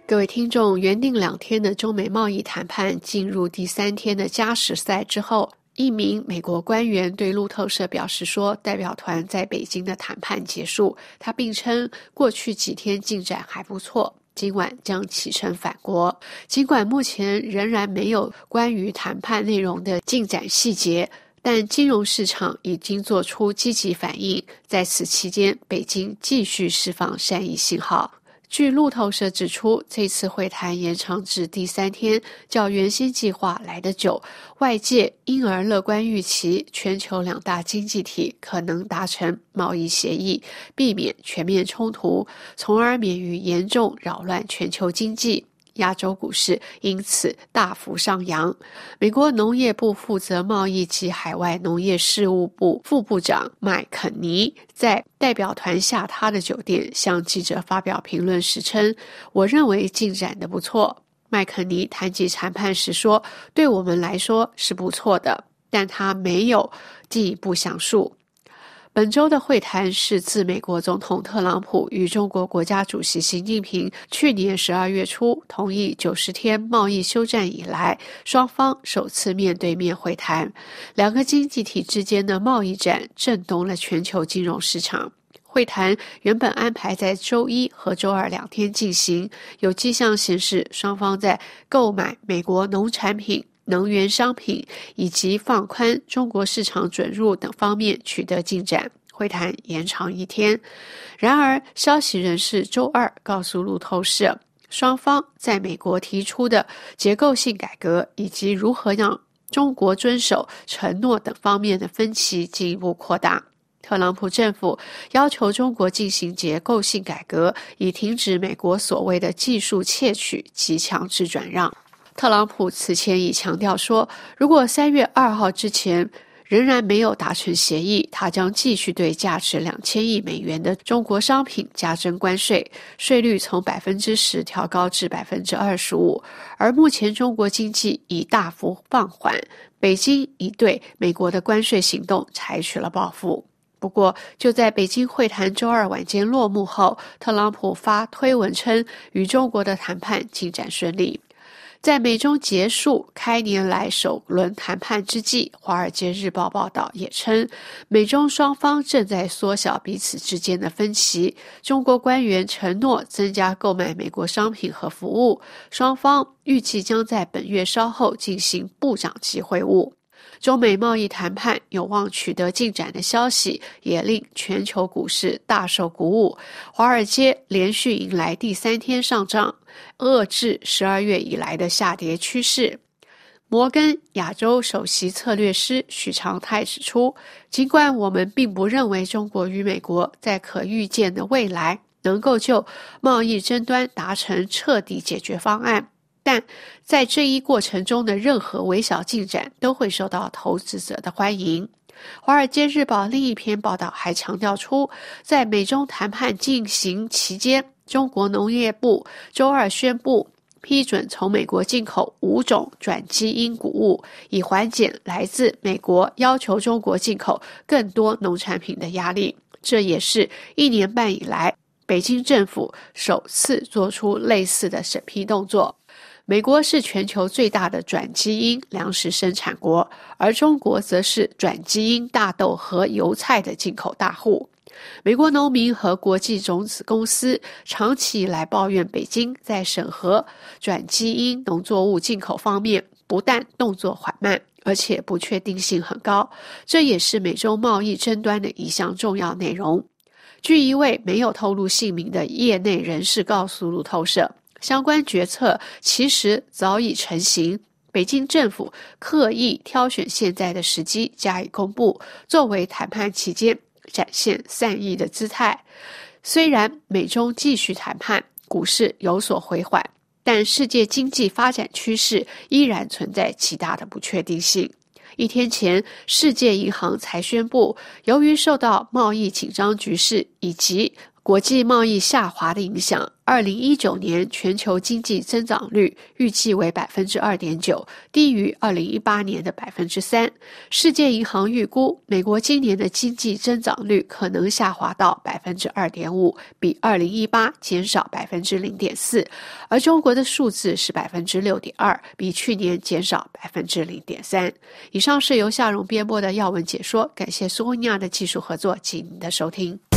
各位听众，原定2天的中美贸易谈判进入第3天的加时赛之后，一名美国官员对路透社表示说，代表团在北京的谈判结束，他并称过去几天进展还不错，今晚将启程返国。尽管目前仍然没有关于谈判内容的进展细节，但金融市场已经做出积极反应，在此期间，北京继续释放善意信号。据路透社指出，这次会谈延长至第3天，较原先计划来得久，外界因而乐观预期全球2大经济体可能达成贸易协议，避免全面冲突，从而免于严重扰乱全球经济。亚洲股市因此大幅上扬。美国农业部负责贸易及海外农业事务部副部长麦肯尼在代表团下榻的酒店向记者发表评论时称，我认为进展得不错。麦肯尼谈及谈判时说，对我们来说是不错的，但他没有进一步详述。本周的会谈是自美国总统特朗普与中国国家主席习近平去年12月初同意90天贸易休战以来，双方首次面对面会谈。2个经济体之间的贸易战震动了全球金融市场。会谈原本安排在周1和周22天进行，有迹象显示双方在购买美国农产品、能源商品以及放宽中国市场准入等方面取得进展，会谈延长1天。然而，消息人士周2告诉路透社，双方在美国提出的结构性改革以及如何让中国遵守承诺等方面的分歧进一步扩大。特朗普政府要求中国进行结构性改革，以停止美国所谓的技术窃取及强制转让。特朗普此前已强调说，如果3月2号之前仍然没有达成协议，他将继续对价值2000亿美元的中国商品加征关税，税率从 10% 调高至 25%。 而目前中国经济已大幅放缓，北京已对美国的关税行动采取了报复。不过，就在北京会谈周2晚间落幕后，特朗普发推文称与中国的谈判进展顺利。在美中结束开年来首轮谈判之际，《华尔街日报》报道也称，美中双方正在缩小彼此之间的分歧。中国官员承诺增加购买美国商品和服务，双方预计将在本月稍后进行部长级会晤。中美贸易谈判有望取得进展的消息，也令全球股市大受鼓舞。华尔街连续迎来第3天上涨，遏制12月以来的下跌趋势。摩根亚洲首席策略师许长泰指出，尽管我们并不认为中国与美国在可预见的未来能够就贸易争端达成彻底解决方案，但在这一过程中的任何微小进展都会受到投资者的欢迎。华尔街日报另一篇报道还强调出，在美中谈判进行期间，中国农业部周2宣布批准从美国进口5种转基因谷物，以缓解来自美国要求中国进口更多农产品的压力。这也是1年半以来北京政府首次做出类似的审批动作。美国是全球最大的转基因粮食生产国，而中国则是转基因大豆和油菜的进口大户。美国农民和国际种子公司长期以来抱怨北京在审核转基因农作物进口方面不但动作缓慢，而且不确定性很高，这也是美中贸易争端的一项重要内容。据一位没有透露姓名的业内人士告诉路透社，相关决策其实早已成型，北京政府刻意挑选现在的时机加以公布，作为谈判期间展现善意的姿态。虽然美中继续谈判，股市有所回缓，但世界经济发展趋势依然存在极大的不确定性。1天前，世界银行才宣布，由于受到贸易紧张局势以及国际贸易下滑的影响，2019年全球经济增长率预计为 2.9%， 低于2018年的 3%。世界银行预估，美国今年的经济增长率可能下滑到 2.5%， 比2018减少 0.4%， 而中国的数字是 6.2%， 比去年减少 0.3%。以上是由夏蓉编播的要闻解说，感谢苏欧尼亚的技术合作及您的收听。